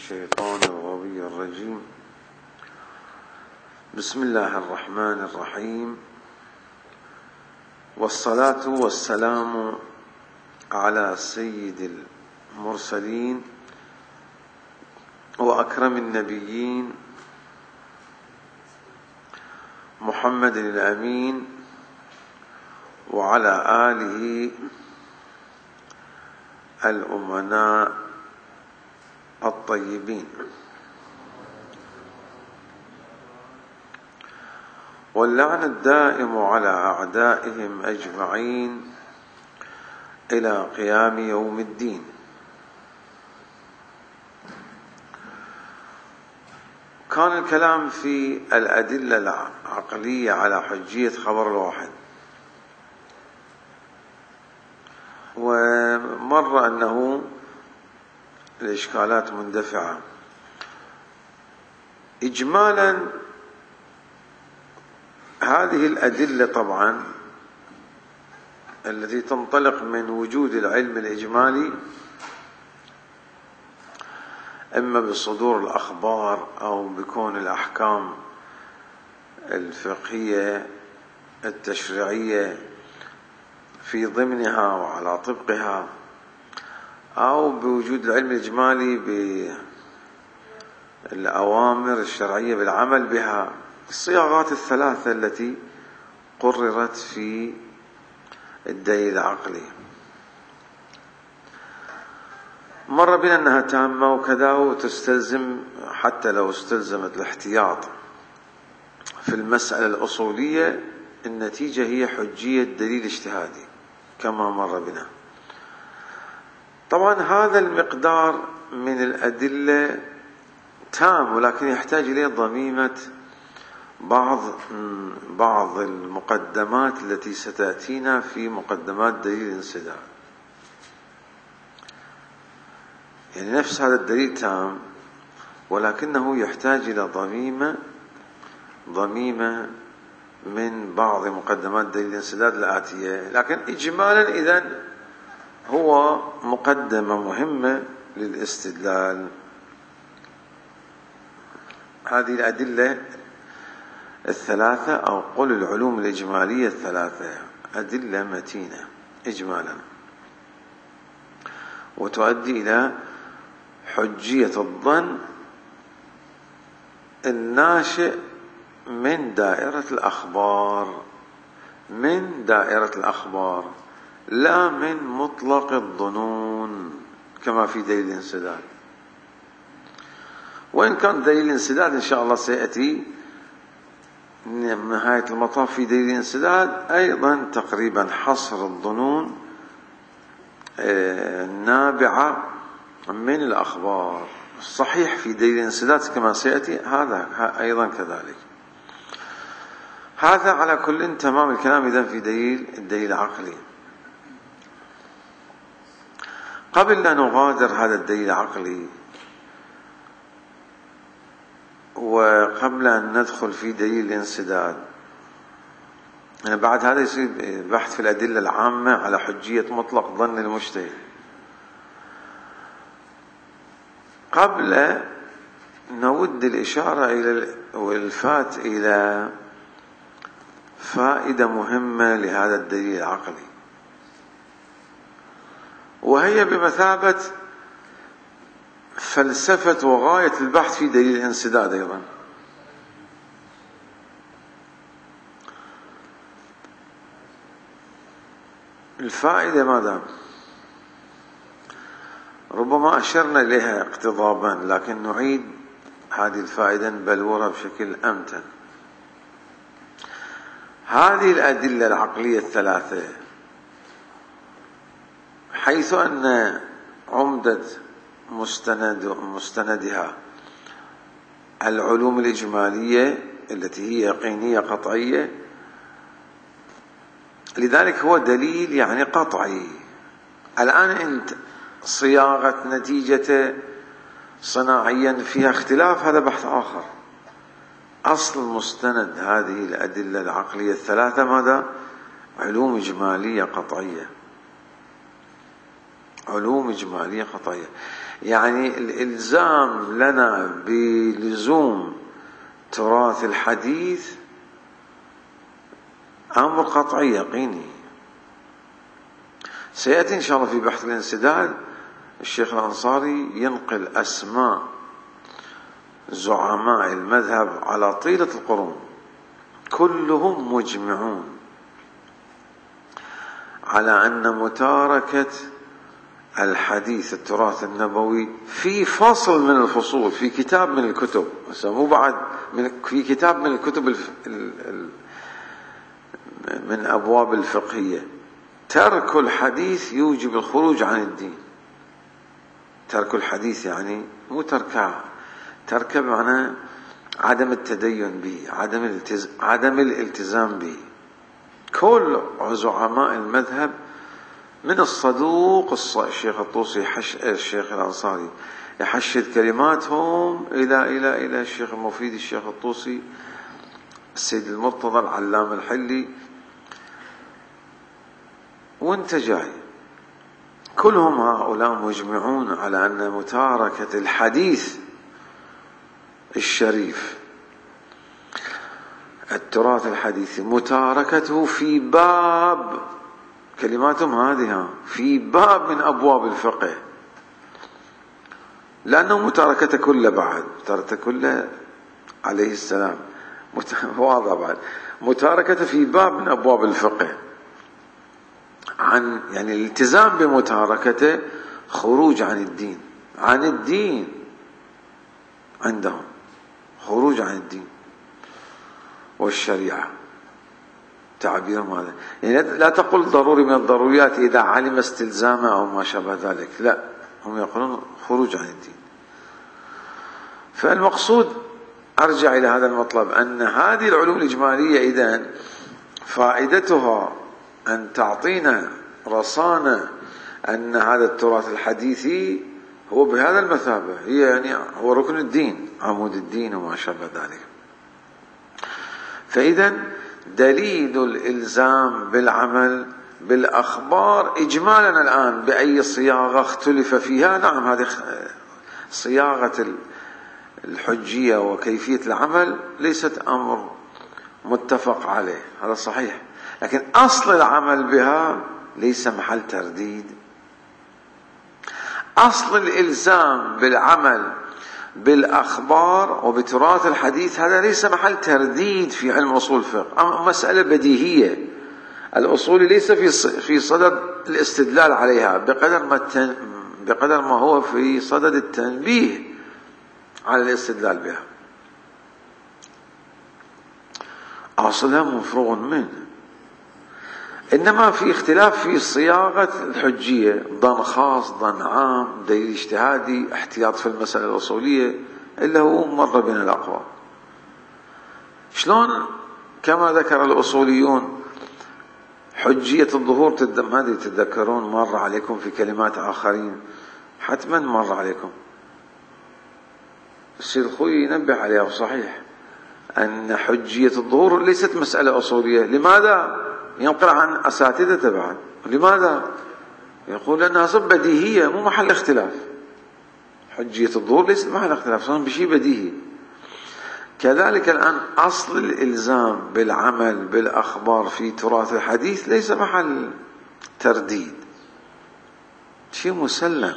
الشيطان الغوي الرجيم. بسم الله الرحمن الرحيم، والصلاة والسلام على سيد المرسلين وأكرم النبيين محمد الأمين وعلى آله الأمناء الطيبين، واللعن الدائم على أعدائهم أجمعين إلى قيام يوم الدين. كان الكلام في الأدلة العقلية على حجية خبر الواحد، ومر أنه الإشكالات مندفعة. إجمالا هذه الأدلة طبعا التي تنطلق من وجود العلم الإجمالي، إما بصدور الأخبار أو بكون الأحكام الفقهية التشريعية في ضمنها وعلى طبقها، أو بوجود العلم الإجمالي بالأوامر الشرعية بالعمل بها، الصياغات الثلاثة التي قررت في الدليل العقلي. مر بنا أنها تامة وكذا، وتستلزم حتى لو استلزمت الاحتياط في المسألة الأصولية، النتيجة هي حجية دليل اجتهادي كما مر بنا. طبعا هذا المقدار من الأدلة تام، ولكن يحتاج إليه ضميمة بعض المقدمات التي ستأتينا في مقدمات دليل الانسداد. يعني نفس هذا الدليل تام، ولكنه يحتاج إلى ضميمة من بعض مقدمات دليل الانسداد الآتية. لكن إجمالا إذن هو مقدمة مهمة للاستدلال. هذه الأدلة الثلاثة، أو قل العلوم الإجمالية الثلاثة، أدلة متينة إجمالا، وتؤدي إلى حجية الظن الناشئ من دائرة الأخبار، لا من مطلق الظنون كما في دليل الانسداد. وإن كان دليل الانسداد إن شاء الله سيأتي نهاية المطاف في دليل الانسداد أيضا تقريبا حصر الظنون النابعة من الأخبار. الصحيح في دليل الانسداد كما سيأتي هذا أيضا كذلك. هذا على كل تمام الكلام إذن في الدليل العقلي. قبل أن نغادر هذا الدليل العقلي، وقبل أن ندخل في دليل الانسداد، بعد هذا يصير بحث في الأدلة العامة على حجية مطلق ظن المجتهد. قبل نود الإشارة إلى والفات إلى فائدة مهمة لهذا الدليل العقلي، وهي بمثابة فلسفة وغاية البحث في دليل الانسداد أيضا. الفائدة ماذا؟ ربما أشرنا إليها اقتضابا، لكن نعيد هذه الفائدة بلورة بشكل أمتن. هذه الأدلة العقلية الثلاثة، حيث أن عمدة مستندها العلوم الإجمالية التي هي يقينية قطعية، لذلك هو دليل يعني قطعي. الآن أنت صياغة نتيجة صناعيا فيها اختلاف، هذا بحث آخر. أصل مستند هذه الأدلة العقلية الثلاثة ماذا؟ علوم إجمالية قطعية. علوم إجمالية قطعية، يعني الإلزام لنا بلزوم تراث الحديث أمر قطعي يقيني. سيأتي إن شاء الله في بحث الانسداد الشيخ الأنصاري ينقل أسماء زعماء المذهب على طيلة القرون كلهم مجمعون على أن متاركة الحديث التراث النبوي في فصل من الفصول في كتاب من الكتب، مو بعد في كتاب من الكتب من أبواب الفقهية، ترك الحديث يوجب الخروج عن الدين. ترك الحديث يعني مو ترك بمعنى عدم التدين به، عدم الالتزام به. كل زعماء المذهب من الصدوق الشيخ الطوسي الشيخ الأنصاري يحشد كلماتهم إلى الشيخ المفيد الشيخ الطوسي السيد المرتضى العلام الحلي وانت جاي، كلهم هؤلاء مجمعون على أن متاركة الحديث الشريف التراث الحديثي متاركته في باب، كلماتهم هذه، في باب من أبواب الفقه، لأنه متاركته كله بعد متاركته كله عليه السلام واضح بعد متاركته في باب من أبواب الفقه، عن يعني الالتزام بمتاركته خروج عن الدين عندهم، خروج عن الدين والشريعة تعبيرهم هذا. يعني لا تقل ضروري من الضروريات إذا علم استلزامه أو ما شابه ذلك، لا، هم يقولون خروج عن الدين. فالمقصود أرجع إلى هذا المطلب، أن هذه العلوم الإجمالية إذن فائدتها أن تعطينا رصانة أن هذا التراث الحديثي هو بهذا المثابة، هي يعني هو ركن الدين، عمود الدين وما شابه ذلك. فإذا دليل الإلزام بالعمل بالأخبار إجمالا الآن بأي صياغة اختلف فيها، نعم هذه صياغة الحجية وكيفية العمل ليست أمر متفق عليه، هذا صحيح، لكن أصل العمل بها ليس محل ترديد. أصل الإلزام بالعمل بالأخبار وبتراث الحديث هذا ليس محل ترديد في علم أصول الفقه، مسألة بديهية. الأصول ليس في صدد الاستدلال عليها بقدر ما هو في صدد التنبيه على الاستدلال بها. أصلها مفروغ منه، إنما في اختلاف في صياغة الحجية، ظن خاص، ظن عام، دليل اجتهادي، احتياط في المسألة الأصولية، إلا هو مر بين الأقوال. شلون كما ذكر الأصوليون حجية الظهور، هذه تتذكرون مر عليكم في كلمات آخرين، حتما مر عليكم، السيد الخوي ينبه عليها صحيح، أن حجية الظهور ليست مسألة أصولية. لماذا؟ ينقل عن أساتذة بعد. لماذا؟ يقول أنها صب بديهية مو محل اختلاف. حجية الظهور ليست محل اختلاف، صار بشيء بديهي. كذلك الآن أصل الإلزام بالعمل بالأخبار في تراث الحديث ليس محل ترديد، شيء مسلم.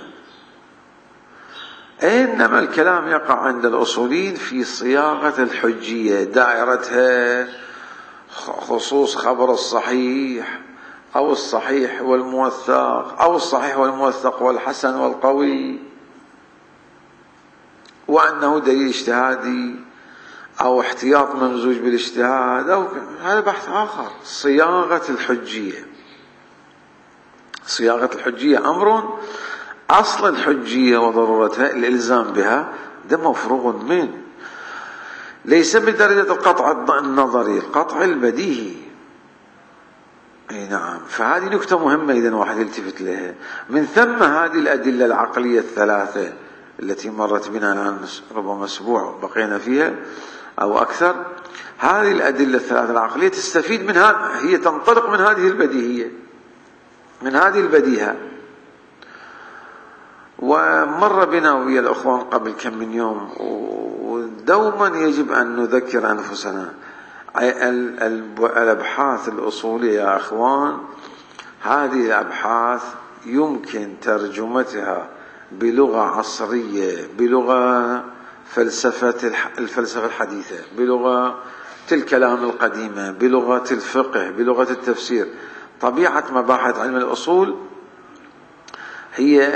إنما الكلام يقع عند الأصوليين في صياغة الحجية، دائرتها خصوص خبر الصحيح أو الصحيح والموثق أو الصحيح والموثق والحسن والقوي، وأنه دليل اجتهادي أو احتياط ممزوج بالاجتهاد، أو هذا بحث آخر. صياغة الحجية أمر، أصل الحجية وضرورتها الإلزام بها ده مفروغ منه، ليس بدرجة القطع النظري، القطع البديهي. أي نعم. فهذه نكتة مهمة إذن واحد يلتفت لها. من ثم هذه الأدلة العقلية الثلاثة التي مرت بنا الآن ربما أسبوع بقينا فيها أو أكثر، هذه الأدلة الثلاثة العقلية تستفيد منها، هي تنطلق من هذه البديهية، من هذه البديهة. ومر بنا ويا الأخوان قبل كم من يوم، ودوما يجب أن نذكر أنفسنا الأبحاث الأصولية يا أخوان، هذه الأبحاث يمكن ترجمتها بلغة عصرية، بلغة الفلسفة الحديثة، بلغة الكلام القديمة، بلغة الفقه، بلغة التفسير. طبيعة مباحث علم الأصول هي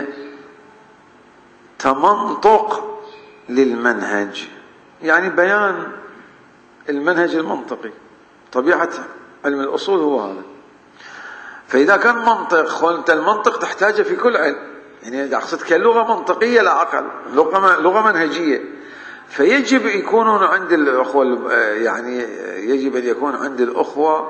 تمنطق للمنهج، يعني بيان المنهج المنطقي. طبيعة علم الأصول هو هذا. فإذا كان منطق، أنت المنطق تحتاجه في كل علم، يعني أقصد كلغة منطقية لا أقل، لغة منهجية. فيجب يكونون عند الأخوة، يعني يجب أن يكون عند الأخوة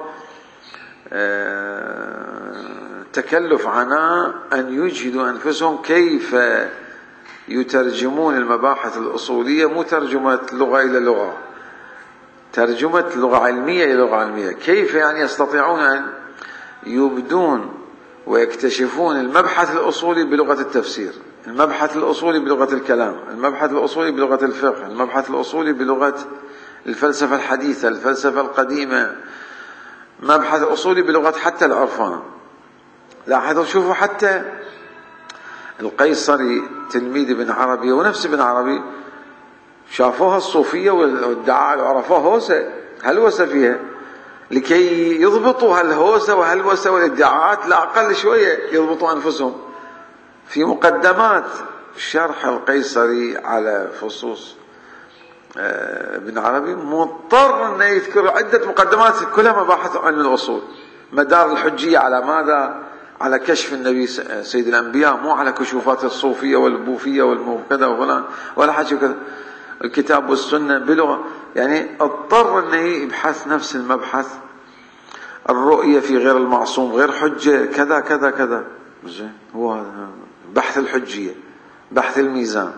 تكلف عناء أن يجهدوا أنفسهم كيف يترجمون المباحث الأصولية، مو ترجمة لغة إلى لغة، ترجمة لغة علمية إلى لغة علمية. كيف يعني يستطيعون أن يبدون ويكتشفون المبحث الأصولي بلغة التفسير، المبحث الأصولي بلغة الكلام، المبحث الأصولي بلغة الفقه، المبحث الأصولي بلغة الفلسفة الحديثة، الفلسفة القديمة، مبحث أصولي بلغة حتى العرفان. لاحظوا شوفوا حتى القيصري تلميذ ابن عربي ونفس ابن عربي شافوها الصوفية والدعاء وعرفوها هوسة، هلوسة فيها، لكي يضبطوا هالهوسة وهلوسة والادعاءات لا أقل شوية يضبطوا أنفسهم. في مقدمات شرح القيصري على فصوص ابن عربي مضطر أن يذكر عدة مقدمات كلها مباحث علم الأصول. مدار الحجية على ماذا؟ على كشف النبي سيد الأنبياء، مو على كشوفات الصوفية والبوفية والموقدة وفلان ولا حاجة كذا. الكتاب والسنة بلغة، يعني اضطر أنه يبحث نفس المبحث، الرؤية في غير المعصوم غير حجة، كذا كذا كذا. هو بحث الحجية، بحث الميزان.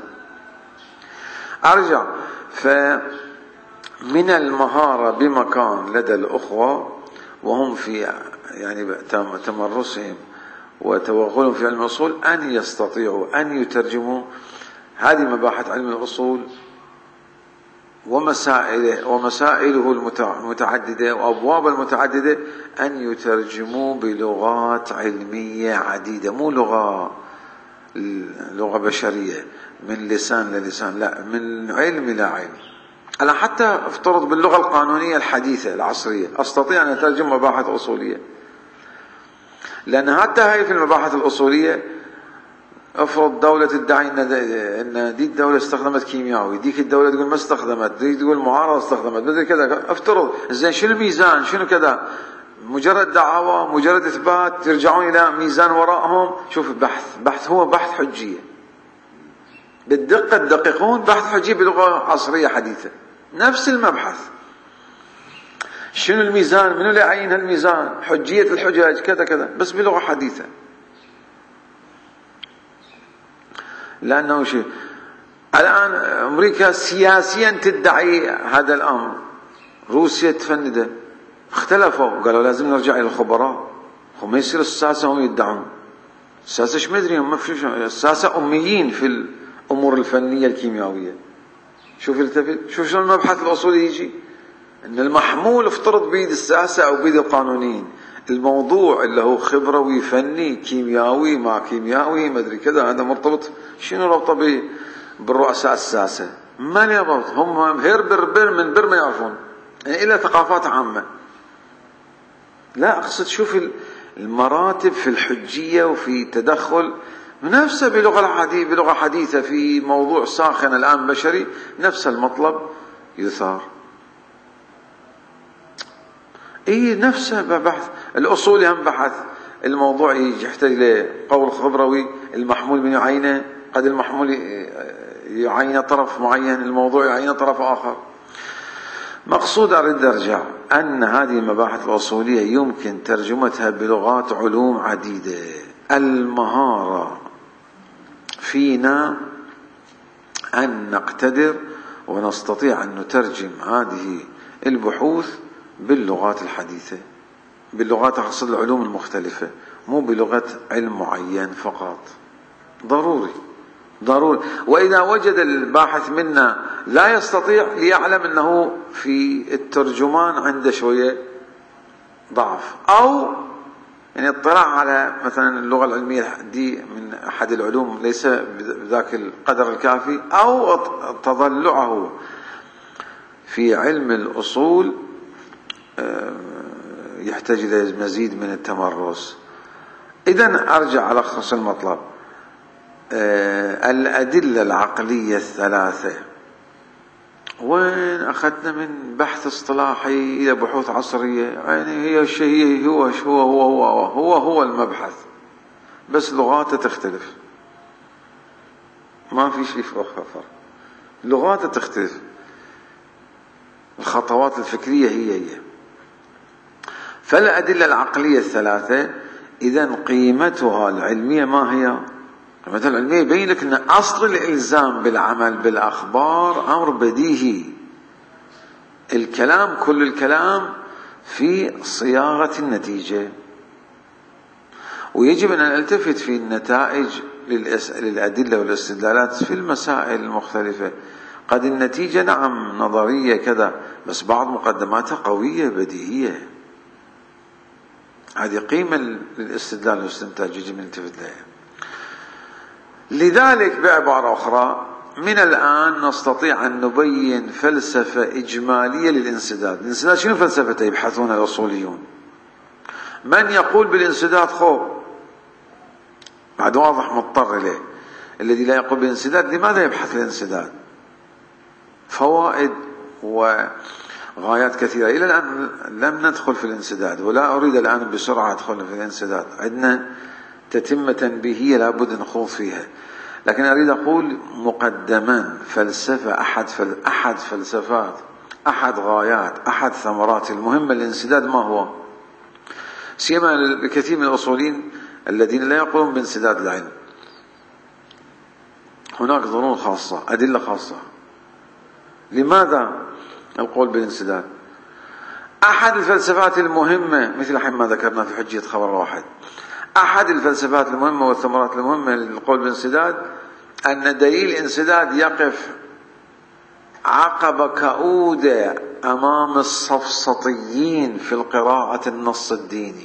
أرجع، فمن المهارة بمكان لدى الأخوة وهم في يعني تمرسهم وتوغلهم في علم الأصول أن يستطيعوا أن يترجموا هذه مباحث علم الأصول ومسائله المتعددة وأبواب المتعددة، أن يترجموا بلغات علمية عديدة، مو لغة بشرية من لسان للسان، لا، من علم إلى علم. أنا حتى افترض باللغة القانونية الحديثة العصرية أستطيع أن أترجم مباحث أصولية، لأن حتى هاي في المباحث الأصولية افرض دولة تدعي ان دي الدولة استخدمت كيميائي، ديك الدولة تقول ما استخدمت، دي تقول معارضة استخدمت، مثل كذا. افترض زين شنو الميزان، شنو كذا، مجرد دعاوى، مجرد اثبات، يرجعون الى ميزان وراءهم. شوف بحث هو بحث حجية بالدقة، تدققون بحث حجية بلغة عصرية حديثة، نفس المبحث. شنو الميزان، منو اللي يعين هالميزان، حجية الحجج كذا كذا، بس بلغة حديثة. لأنه شيء الآن أمريكا سياسيا تدعي هذا الأمر، روسيا تفنده، اختلفوا قالوا لازم نرجع إلى الخبراء. وما يصير الساسة هم يدعون، الساسة ايش مدري هم، الساسة أميين في الأمور الفنية الكيميائية. شوف شلون المبحث الأصولي يجي، إن المحمول افترض بيد الساسة أو بيد القانونيين، الموضوع اللي هو خبروي فني كيميائي مع كيميائي ما ادري كذا، هذا مرتبط. شنو ربطه بالرؤساء الساسة؟ ما له ربط، هم بر من بر ما يعرفون، يعني إلى ثقافات عامة. لا أقصد شوف المراتب في الحجية وفي تدخل نفسه بلغة حديثة في موضوع ساخن الآن بشري، نفس المطلب يثار. نفسه بحث الأصول هم بحث، الموضوع يحتاج لقول خبروي، المحمول من يعينه، قد المحمول يعين طرف معين، الموضوع يعين طرف آخر. مقصود أريد أرجع أن هذه المباحث الأصولية يمكن ترجمتها بلغات علوم عديدة. المهارة فينا أن نقتدر ونستطيع أن نترجم هذه البحوث باللغات الحديثة، باللغات أقصد العلوم المختلفة، مو بلغة علم معين فقط. ضروري ضروري. وإذا وجد الباحث منا لا يستطيع، ليعلم أنه في الترجمان عنده شوية ضعف، أو يعني اطلاع على مثلا اللغة العلمية دي من أحد العلوم ليس بذاك القدر الكافي، أو تضلعه في علم الأصول يحتاج إلى مزيد من التمرس. إذن أرجع ألخص المطلب. الأدلة العقلية الثلاثة، وين أخذنا من بحث اصطلاحي إلى بحوث عصرية، يعني هي الشيء هو المبحث، بس لغاته تختلف، ما في شيء فرق، لغاته تختلف، الخطوات الفكرية هي. فالأدلة العقلية الثلاثة إذن قيمتها العلمية ما هي؟ قيمتها العلمية يبين لك أن أصل الإلزام بالعمل بالأخبار أمر بديهي. الكلام، كل الكلام في صياغة النتيجة، ويجب أن نلتفت في النتائج للأدلة والاستدلالات في المسائل المختلفة. قد النتيجة نعم نظرية كذا، بس بعض مقدماتها قوية بديهية، هذه قيمة للاستدلال والاستنتاج يجب أن نلتفت لها. لذلك بعبارة أخرى، من الآن نستطيع أن نبين فلسفة إجمالية للانسداد. الانسداد شنو فلسفته؟ يبحثون الأصوليون. من يقول بالانسداد خوف بعد واضح مضطر إليه، الذي لا يقول بالانسداد لماذا يبحث الانسداد؟ فوائد وغايات كثيرة. إلى الآن لم ندخل في الانسداد، ولا أريد الآن بسرعة أدخل في الانسداد، عندنا تتمة تنبيهية لابد نخوض فيها. لكن أريد أقول مقدما فلسفة، أحد فلسفات، أحد غايات، أحد ثمرات المهمة الانسداد ما هو؟ سيما الكثير من الأصوليين الذين لا يقولون بانسداد العلم، هناك ظنون خاصة، أدلة خاصة. لماذا القول بالانسداد؟ أحد الفلسفات المهمة مثل الحين ما ذكرنا في حجية خبر واحد، أحد الفلسفات المهمة والثمرات المهمة للقول بالانسداد أن دليل الانسداد يقف عقبة كؤودة أمام السفسطيين في القراءة النص الديني،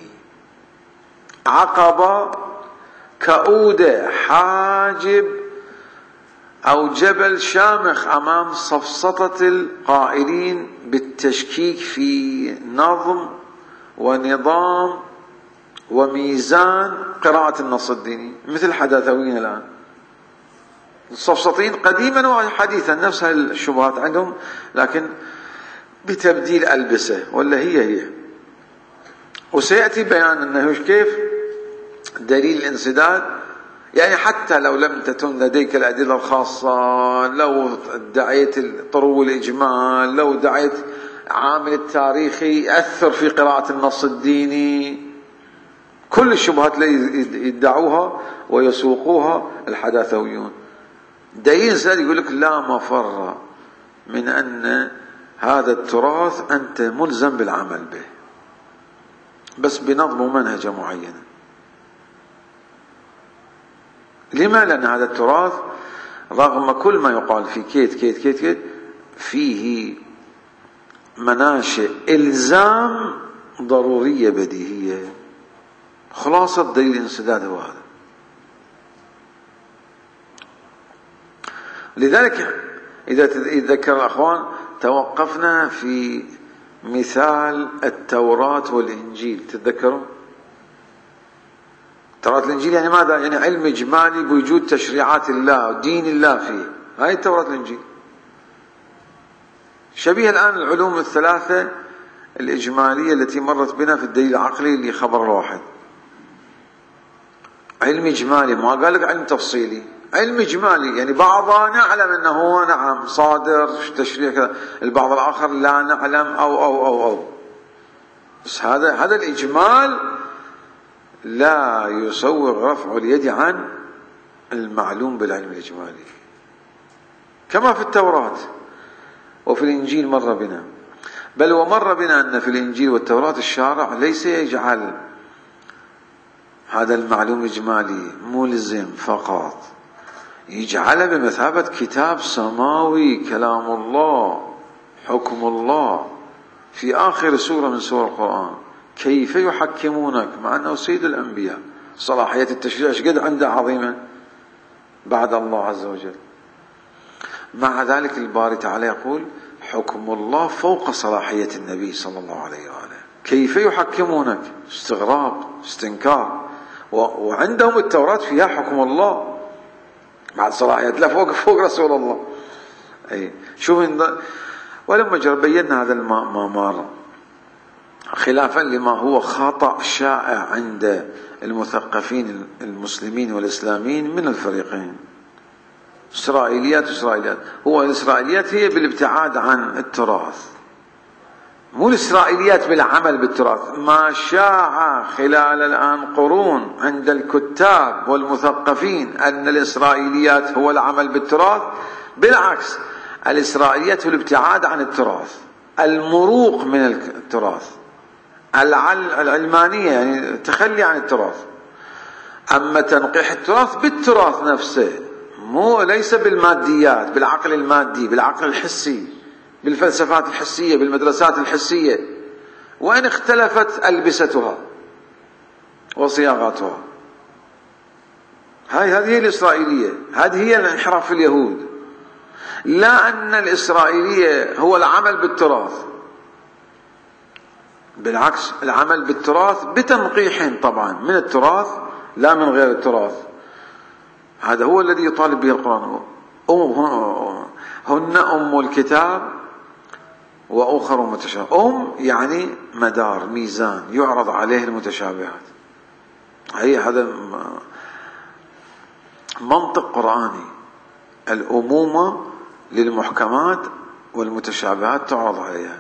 عقبة كؤودة، حاجب أو جبل شامخ أمام سفسطة القائلين بالتشكيك في نظم ونظام وميزان قراءة النص الديني، مثل الحداثويين الآن. السفسطين قديما وحديثا نفس الشبهات عندهم، لكن بتبديل ألبسة، ولا هي. وسيأتي بيان أنه كيف دليل الانسداد، يعني حتى لو لم تكن لديك الأدلة الخاصة، لو ادعيت طرو الإجمال، لو ادعيت عامل التاريخي يأثر في قراءة النص الديني، كل الشبهات اللي يدعوها ويسوقوها الحداثويون، دليل سهل يقول لك لا مفر من أن هذا التراث أنت ملزم بالعمل به، بس بنظم ومنهجة معينة. لما؟ لأن هذا التراث رغم كل ما يقال في كيت فيه مناشئ إلزام ضرورية بديهية. خلاصة دليل الانسداد هو هذا. لذلك إذا تذكر الأخوان توقفنا في مثال التوراة والإنجيل، تتذكروا؟ التوراة والإنجيل يعني ماذا؟ يعني علم إجمالي بوجود تشريعات الله ودين الله فيه، هاي التوراة والإنجيل. شبيه الآن العلوم الثلاثة الإجمالية التي مرت بنا في الدليل العقلي اللي خبر الواحد. علم إجمالي، ما قال لك علم تفصيلي، علم إجمالي يعني بعضها نعلم أنه هو نعم صادر تشريع كذا، البعض الآخر لا نعلم أو بس هذا الإجمال لا يسوغ رفع اليد عن المعلوم بالعلم الإجمالي، كما في التوراة وفي الإنجيل مر بنا. بل ومر بنا أن في الإنجيل والتوراة الشارع ليس يجعل هذا المعلوم إجمالي ملزم فقط، يجعله بمثابة كتاب سماوي، كلام الله، حكم الله، في آخر سورة من سور القرآن. كيف يحكمونك، مع أنه سيد الأنبياء، صلاحية التشريع قد عنده عظيمة بعد الله عز وجل. مع ذلك الباري تعالى يقول حكم الله فوق صلاحية النبي صلى الله عليه وآله. كيف يحكمونك، استغراب، استنكار، وعندهم التوراة فيها حكم الله بعد صلاحية، لا فوق رسول الله. أي شوف، ولما بينا هذا ما مر، خلافا لما هو خطأ شائع عند المثقفين المسلمين والإسلاميين من الفريقين، إسرائيليات وإسرائيليات. هو الإسرائيليات هي بالابتعاد عن التراث، مو الإسرائيليات بالعمل بالتراث. ما شاع خلال الآن قرون عند الكتاب والمثقفين أن الإسرائيليات هو العمل بالتراث، بالعكس، الإسرائيليات هو الابتعاد عن التراث، المروق من التراث، العلمانية، يعني التخلي عن التراث. أما تنقيح التراث بالتراث نفسه، ليس بالماديات، بالعقل المادي، بالعقل الحسي، بالفلسفات الحسية، بالمدرسات الحسية، وإن اختلفت ألبستها وصياغاتها. هذه هي الإسرائيلية، هذه هي الانحراف في اليهود. لا أن الإسرائيلية هو العمل بالتراث، بالعكس، العمل بالتراث بتنقيح طبعا من التراث لا من غير التراث. هذا هو الذي يطالب به القرآن. هن أم الكتاب وأخر متشابه. يعني مدار، ميزان يعرض عليه المتشابهات. هذا منطق قرآني، الأمومة للمحكمات والمتشابهات تعرض عليها.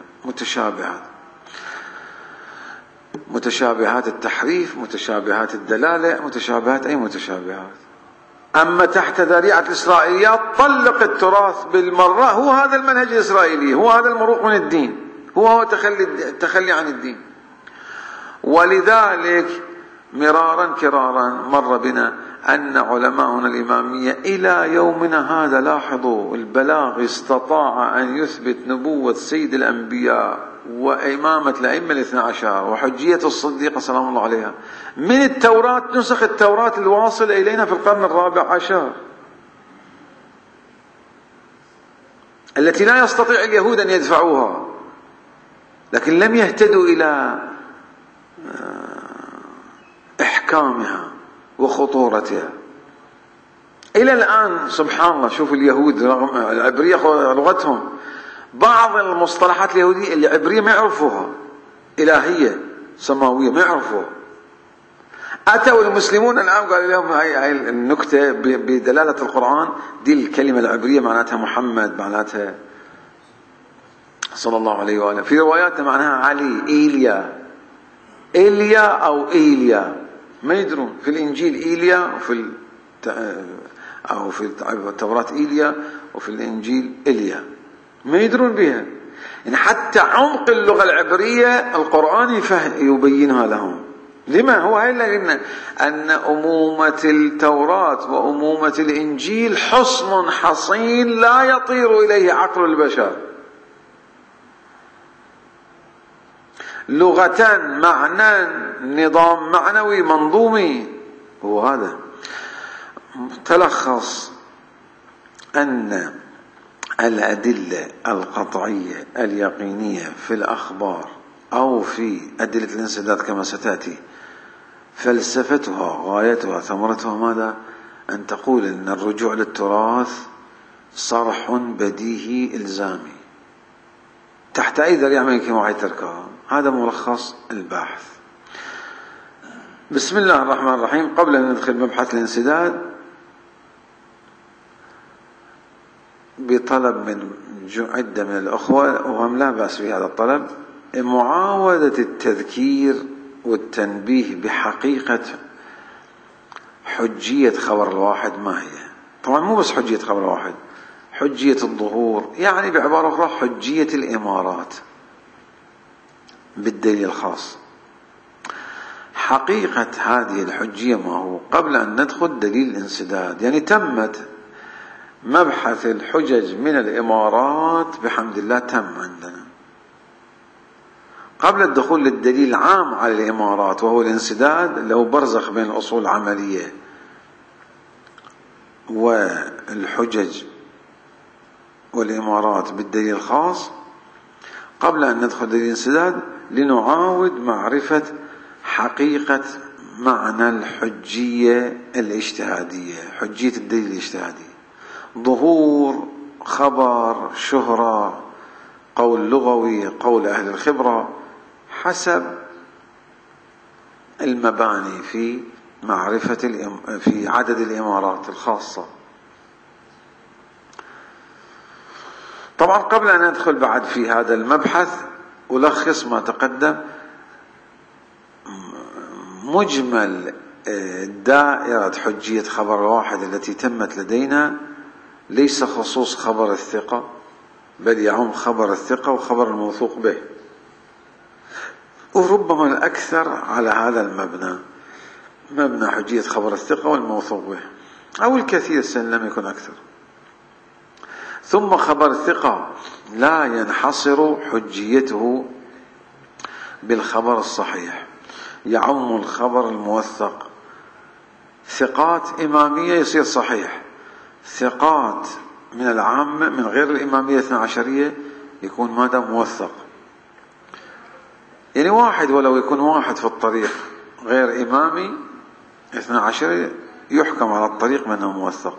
متشابهات التحريف، متشابهات الدلالة، متشابهات أي متشابهات. أما تحت ذريعة الإسرائيليات طلق التراث بالمرة. هو هذا المنهج الإسرائيلي، هو هذا المروق من الدين، هو التخلي عن الدين. ولذلك مرارا كرارا مر بنا أن علماؤنا الإمامية إلى يومنا هذا، لاحظوا البلاغ، استطاع أن يثبت نبوة سيد الأنبياء وإمامة الأئمة الاثنى عشر وحجية الصديقة سلام الله عليها من التوراة. نسخ التوراة الواصلة إلينا في القرن الرابع عشر، التي لا يستطيع اليهود أن يدفعوها، لكن لم يهتدوا إلى إحكامها وخطورتها. إلى الآن سبحان الله، شوف اليهود رغم العبرية لغتهم، بعض المصطلحات اليهودية العبرية ما يعرفوها، إلهية سماوية ما يعرفوها. أتوا المسلمون الآن قالوا لهم هاي النكتة بدلالة القرآن، دي الكلمة العبرية معناتها محمد، معناتها صلى الله عليه وآله. في روايات معناها علي، إيليا أو إيليا، ما يدرون. في الإنجيل إيليا، أو في التوراة إيليا، وفي الإنجيل إيليا، ما يدرون بها. يعني حتى عمق اللغة العبرية القرآن يبينها لهم. لما؟ هو هاي اللي قلنا أن أمومة التوراة وأمومة الإنجيل حصن حصين لا يطير إليه عقل البشر. لغة، معنى، نظام معنوي منظومي، هو هذا. تلخص أن الأدلة القطعية اليقينية في الأخبار أو في أدلة الانسداد كما ستأتي، فلسفتها، غايتها، ثمرتها ماذا؟ أن تقول أن الرجوع للتراث صرح بديهي إلزامي تحت أي ذريعة من كما تركها. هذا ملخص البحث. بسم الله الرحمن الرحيم. قبل أن ندخل مبحث الانسداد، بطلب من عدة من الأخوة، وهم لا بأس بهذا الطلب، معاودة التذكير والتنبيه بحقيقة حجية خبر الواحد ما هي. طبعا مو بس حجية خبر الواحد، حجية الظهور، يعني بعبارة أخرى حجية الإمارات بالدليل الخاص. حقيقة هذه الحجية ما هو قبل أن ندخل دليل الانسداد. يعني تمت مبحث الحجج من الإمارات بحمد الله تم عندنا. قبل الدخول للدليل العام على الإمارات وهو الانسداد، له برزخ بين الأصول العملية والحجج والإمارات بالدليل الخاص. قبل أن ندخل دليل الانسداد لنعاود معرفة حقيقة معنى الحجية الاجتهادية، حجية الدليل الاجتهادي: ظهور، خبر، شهرة، قول لغوي، قول أهل الخبرة، حسب المباني في معرفة في عدد الإمارات الخاصة. طبعا قبل أن ندخل بعد في هذا المبحث ألخص ما تقدم. مجمل دائرة حجية خبر واحد التي تمت لدينا ليس خصوص خبر الثقة، بل يعم خبر الثقة وخبر الموثوق به، وربما الأكثر على هذا المبنى، مبنى حجية خبر الثقة والموثوق به، أو الكثير لم يكن أكثر. ثم خبر الثقة لا ينحصر حجيته بالخبر الصحيح، يعم الخبر الموثق. ثقات إمامية يصير صحيح، ثقات من العامة من غير الإمامية 12 يكون ماذا؟ موثق. يعني واحد ولو يكون واحد في الطريق غير إمامي 12 يحكم على الطريق منه موثق.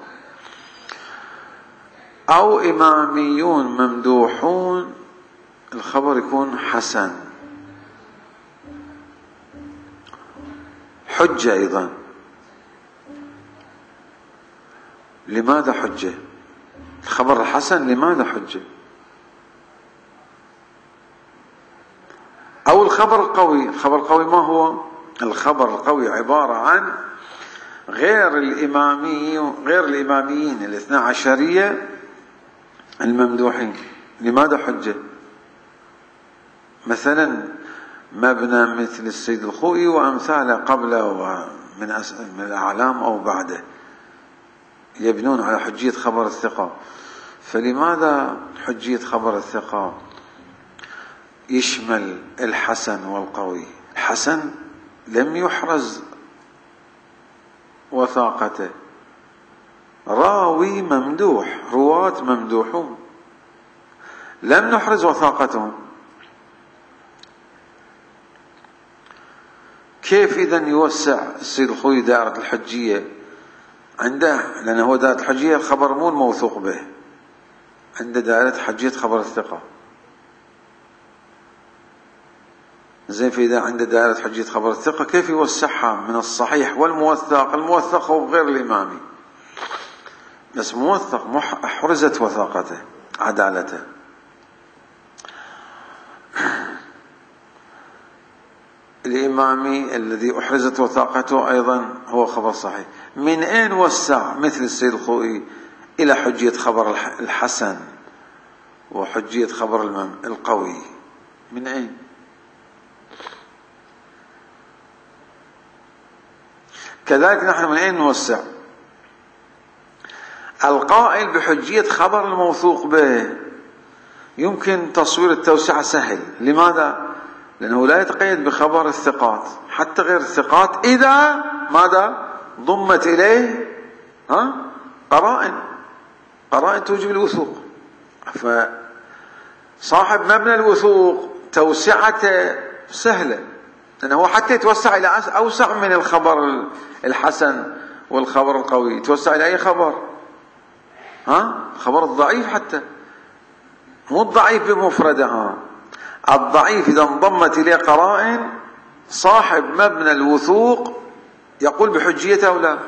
أو إماميون ممدوحون الخبر يكون حسن، حجة أيضا. لماذا حجة؟ الخبر الحسن لماذا حجة؟ أو الخبر القوي. الخبر القوي ما هو؟ الخبر القوي عبارة عن غير الإماميين 12 الممدوحين. لماذا حجة؟ مثلا مبنى مثل السيد الخوئي وأمثاله قبله من الأعلام أو بعده يبنون على حجية خبر الثقة. فلماذا حجية خبر الثقة يشمل الحسن والقوي؟ الحسن لم يحرز وثاقته، راوي ممدوح، رواة ممدوحون، لم نحرز وثاقتهم. كيف إذن يوسع السيد الخوئي دائرة الحجية عنده؟ لأنه هو دائرة الحجية الخبر مو الموثوق به، عنده دائرة حجية خبر الثقة. زين، فإذا عنده دائرة حجية خبر الثقة كيف يوسعها من الصحيح والموثق؟ الموثق هو غير الإمامي، بس موثق حرزت وثاقته عدالته. الإمامي الذي أحرزت وثاقته أيضا هو خبر صحيح. من أين وسع مثل السيد الخوئي إلى حجية خبر الحسن وحجية خبر القوي؟ من أين؟ كذلك نحن من أين نوسع؟ القائل بحجية خبر الموثوق به يمكن تصوير التوسعة سهل. لماذا؟ لأنه لا يتقيد بخبر الثقات، حتى غير الثقات إذا ماذا؟ ضمت إليه قرائن توجب الوثوق. فصاحب مبنى الوثوق توسعته سهلة، لأنه حتى يتوسع إلى أوسع من الخبر الحسن والخبر القوي، يتوسع إلى أي خبر؟ الخبر الضعيف، حتى مو الضعيف بمفرده، الضعيف إذا انضمت إليه قرائن صاحب مبنى الوثوق يقول بحجيته أو لا.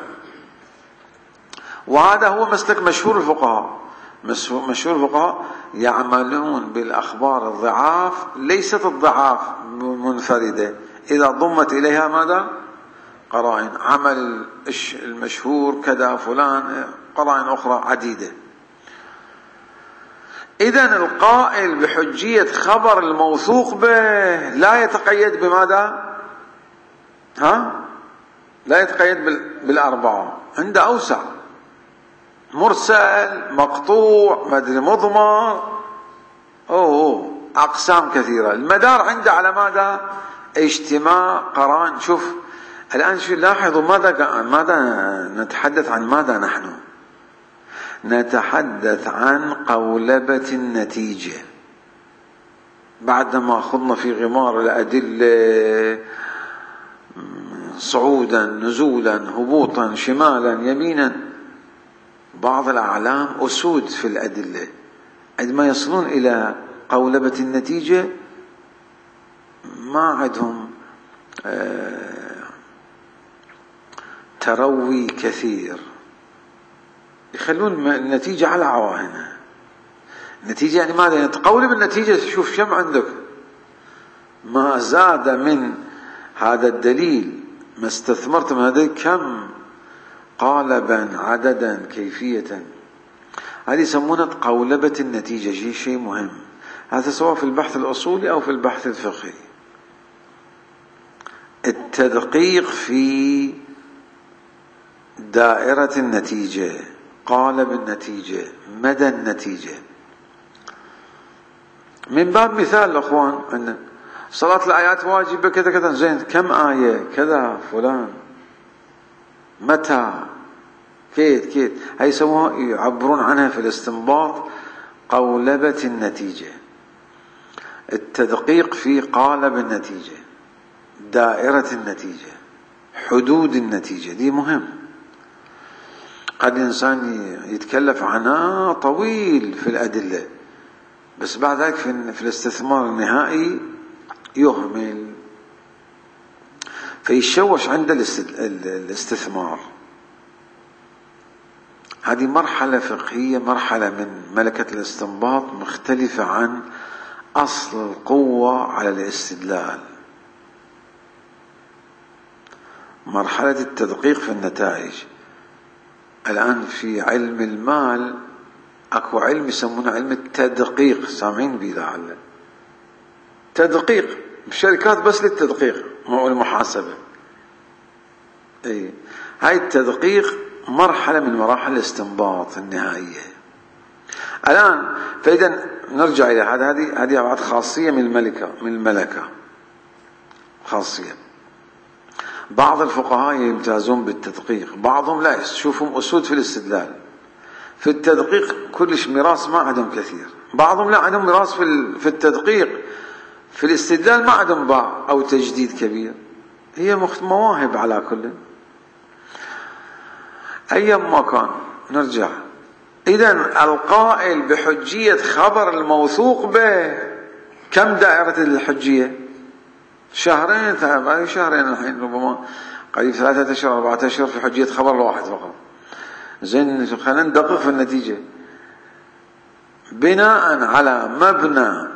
وهذا هو مسلك مشهور الفقهاء. مشهور الفقهاء يعملون بالأخبار الضعاف، ليست الضعاف منفردة، إذا ضمت إليها ماذا؟ قرائن. عمل المشهور كذا فلان، قرائن أخرى عديدة. إذن القائل بحجية خبر الموثوق به لا يتقيد بماذا؟ لا يتقيد بالأربعة، عنده أوسع. مرسل، مقطوع، ما ادري مضمر، اقسام كثيرة. المدار عنده على ماذا؟ اجتماع قران. شوف الان، شو لاحظوا ماذا نتحدث عن ماذا نحن نتحدث عن قولبة النتيجة. بعدما خضنا في غمار الأدلة صعودا نزولا هبوطا شمالا يمينا، بعض الأعلام أسود في الأدلة، عندما يصلون إلى قولبة النتيجة ما عندهم تروي كثير، يخلون النتيجة على عواهنها. النتيجة يعني ماذا؟ يعني تقولب النتيجة، شوف كم عندك، ما زاد من هذا الدليل ما استثمرت من هذا، كم قالبا عددا كيفية. هذه يسمونها قولبة النتيجة. شيء مهم هذا، سواء في البحث الأصولي أو في البحث الفقهي. التدقيق في دائرة النتيجة، قالب النتيجة، مدى النتيجة. من باب مثال الأخوان، أن صلاة الآيات واجبة كذا كذا، زين كم آية كذا فلان، متى، كيف هاي يسموها، يعبرون عنها في الاستنباط قولبة النتيجة. التدقيق في قالب النتيجة، دائرة النتيجة، حدود النتيجة، دي مهم. قد الإنسان يتكلف عنها طويل في الأدلة، بس بعد ذلك في الاستثمار النهائي يهمل، فيشوش عند الاستثمار. هذه مرحلة فقهية، مرحلة من ملكة الاستنباط مختلفة عن أصل القوة على الاستدلال. مرحلة التدقيق في النتائج. الآن في علم المال أكو علم يسمونه علم التدقيق، سامعين به لعل، تدقيق بالشركات بس للتدقيق والمحاسبة. هاي التدقيق مرحلة من مراحل الاستنباط النهائية. الآن فإذا نرجع إلى هذه بعد خاصية من الملكة خاصية. بعض الفقهاء يمتازون بالتدقيق، بعضهم لا، يشوفهم أسود في الاستدلال. في التدقيق كلش ميراث ما عندهم كثير، بعضهم لا عندهم ميراث في التدقيق، في الاستدلال ما عندهم باع أو تجديد كبير. هي مواهب على كل. أيما كان نرجع، إذن القائل بحجية خبر الموثوق به، كم دائرة الحجية؟ شهرين الحين، ربما قريب 3 أشهر 4 أشهر في حجية خبر الواحد فقط. زين خلينا ندقق في النتيجة بناء على مبنى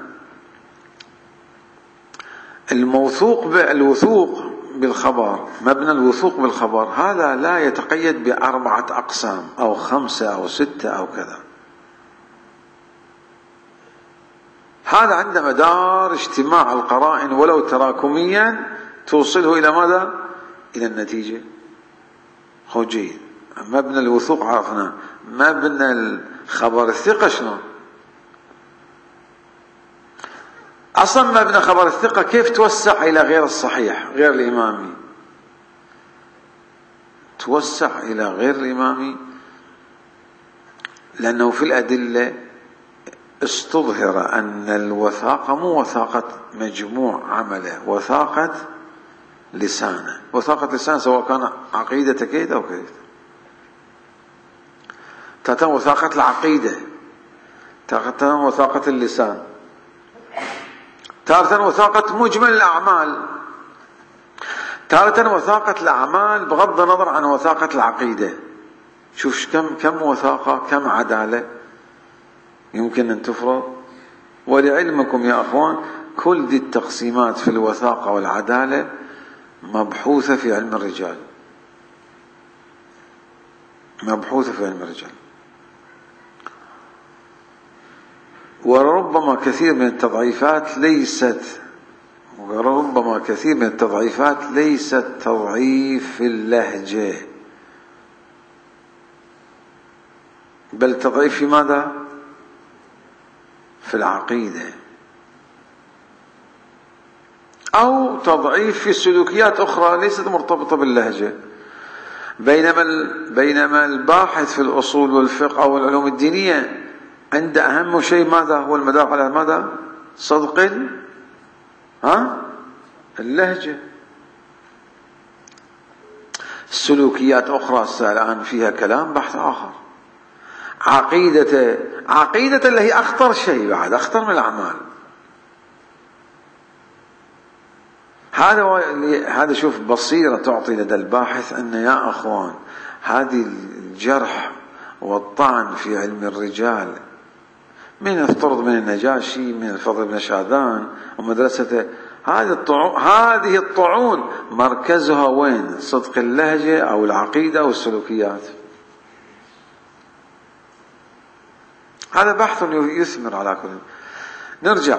الوثوق بالخبر. مبنى الوثوق بالخبر هذا لا يتقيد ب4 أقسام أو 5 أو 6 أو كذا. هذا عند مدار اجتماع القرائن ولو تراكميا توصله إلى ماذا؟ إلى النتيجة. هو جيد. مبنى الوثوق عرفنا، مبنى الخبر الثقة شنو؟ أصلا مبنى خبر الثقة كيف توسع إلى غير الصحيح، غير الإمامي؟ توسع إلى غير الإمامي لأنه في الأدلة استظهر أن الوثاقة مو وثاقة مجموع عمله، وثاقة لسانه. وثاقة لسان سواء كان عقيدة كيد أو كيد. تتم وثاقة العقيدة، تتم وثاقة اللسان، تارة وثاقة مجمل الأعمال، تارة وثاقة الأعمال بغض النظر عن وثاقة العقيدة. شوف كم وثاقة، كم عدالة يمكن أن تفرض. ولعلمكم يا أخوان، كل دي التقسيمات في الوثاقة والعدالة مبحوثة في علم الرجال، مبحوثة في علم الرجال. وربما كثير من التضعيفات ليست تضعيف في اللهجة، بل تضعيف في ماذا؟ في العقيدة، أو تضعيف في سلوكيات أخرى ليست مرتبطة باللهجة. بينما الباحث في الأصول والفقه أو العلوم الدينية عند أهم شيء ماذا هو المدار على ماذا؟ صدق اللهجة. سلوكيات أخرى الآن فيها كلام بحث آخر. عقيدة اللي هي أخطر شيء، بعد أخطر من الأعمال. هذا شوف بصيرة تعطي لدى الباحث أن يا أخوان هذه الجرح والطعن في علم الرجال من افترض من النجاشي، من الفضل بن شاذان ومدرسته، هذه الطعون مركزها وين؟ صدق اللهجة أو العقيدة أو السلوكيات. هذا بحث يثمر على كل. نرجع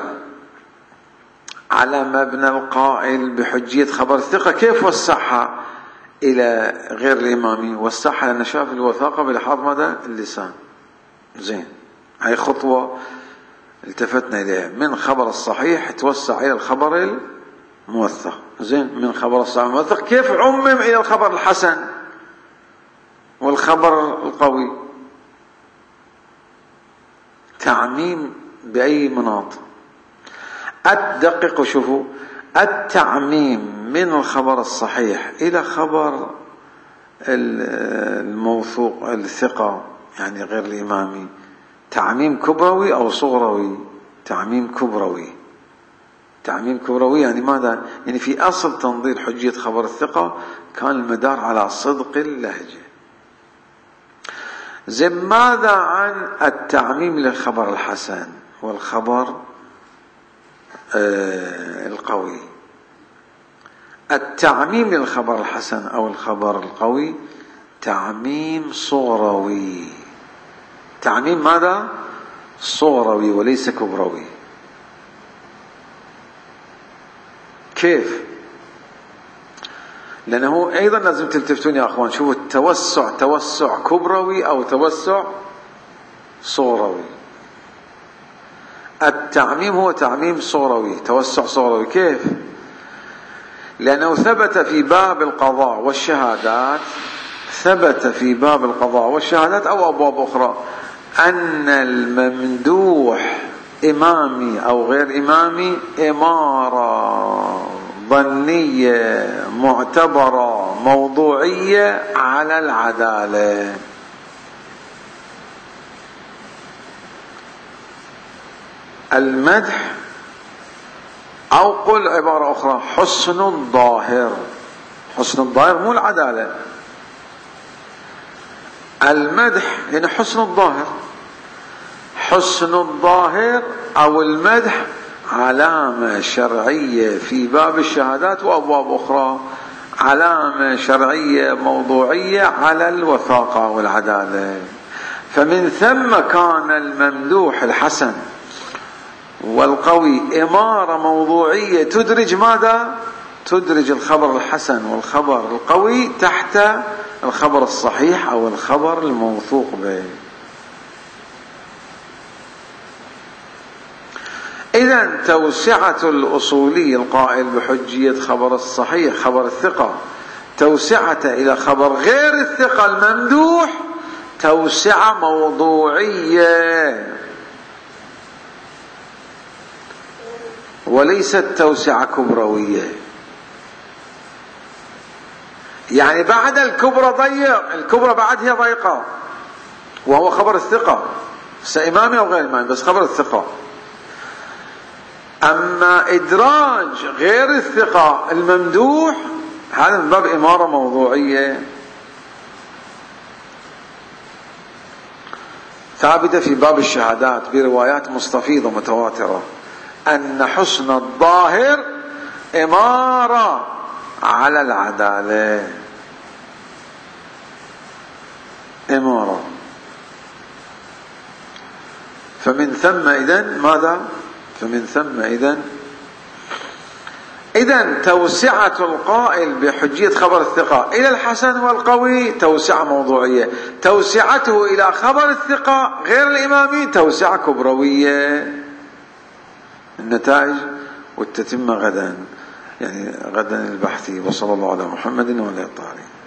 على مبنى القائل بحجية خبر الثقة، كيف وسعها إلى غير الإمامي؟ وسعها لأن شاف الوثاقة بلحاظ ماذا؟ اللسان. زين، هاي خطوة التفتنا إليها. من خبر الصحيح توسع إلى الخبر الموثق. زين، من خبر الصحيح الموثق كيف عمم إلى الخبر الحسن والخبر القوي؟ تعميم بأي مناط؟ أدقق، شوفوا، التعميم من الخبر الصحيح إلى خبر الموثوق الثقة يعني غير الإمامي، تعميم كبروي أو صغروي؟ تعميم كبروي. تعميم كبروي يعني ماذا؟ يعني في أصل تنظير حجية خبر الثقة كان المدار على صدق اللهجة. زي ماذا عن التعميم للخبر الحسن والخبر القوي؟ التعميم للخبر الحسن أو الخبر القوي تعميم صغروي. تعميم ماذا؟ صغروي وليس كبروي. كيف؟ لأنه أيضا لازم تلتفتون يا أخوان، شوفوا التوسع توسع كبروي أو توسع صغروي. التعميم هو تعميم صغروي، توسع صغروي. كيف؟ لأنه ثبت في باب القضاء والشهادات، ثبت في باب القضاء والشهادات أو أبواب أخرى أن الممدوح إمامي أو غير إمامي إمارة ظنية معتبرة موضوعية على العدالة. المدح، أو قل عبارة أخرى حسن الظاهر. حسن الظاهر مو العدالة. المدح يعني حسن الظاهر. حسن الظاهر أو المدح علامة شرعية في باب الشهادات وأبواب أخرى، علامة شرعية موضوعية على الوثاقة والعدالة. فمن ثم كان الممدوح الحسن والقوي إمارة موضوعية تدرج ماذا؟ تدرج الخبر الحسن والخبر القوي تحت الخبر الصحيح أو الخبر الموثوق به. إذن توسعة الأصولي القائل بحجية خبر الصحيح خبر الثقة توسعة إلى خبر غير الثقة الممدوح توسعة موضوعية وليست توسعة كبروية. يعني بعد الكبرى ضيق، الكبرى بعد هي ضيقة، وهو خبر الثقة سإمامي أو غير إمامي، بس خبر الثقة. أما إدراج غير الثقة الممدوح هذا من باب إمارة موضوعية ثابتة في باب الشهادات بروايات مستفيضة متواترة أن حسن الظاهر إمارة على العدالة. إمارة. فمن ثم إذن ماذا؟ فمن ثم إذن إذن توسعة القائل بحجية خبر الثقة إلى الحسن والقوي توسعة موضوعية، توسعته إلى خبر الثقة غير الإمامي توسعة كبروية. النتائج والتتمة غدا، يعني غدا البحثي. وصلى الله على محمد وعلى آله.